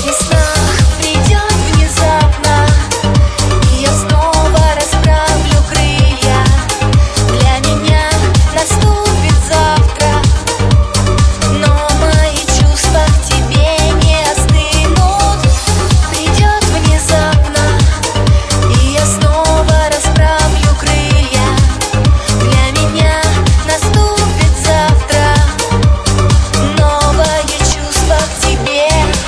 весна придет внезапно, и я снова расправлю крылья. Для меня наступит завтра, но мои чувства к тебе не остынут. Придет внезапно, и я снова расправлю крылья. Для меня наступит завтра, новое чувство к тебе.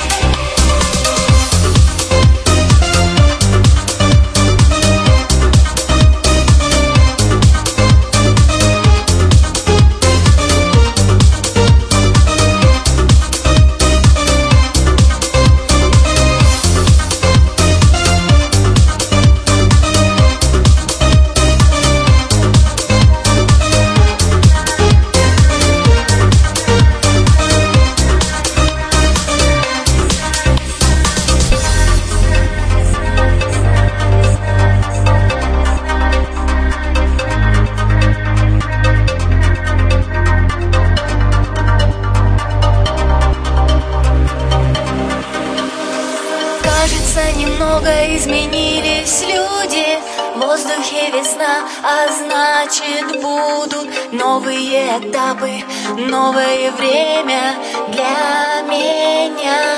Кажется, немного изменились люди. В воздухе весна, а значит будут новые этапы, новое время для меня.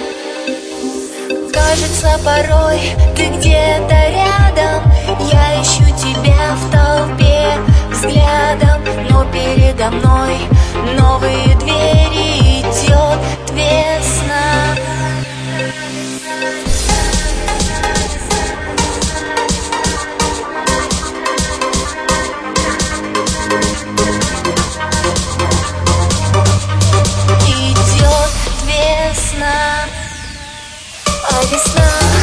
Кажется, порой ты где-то рядом, я ищу тебя в толпе взглядом, но передо мной новые двери, идет весна. Идет весна, а весна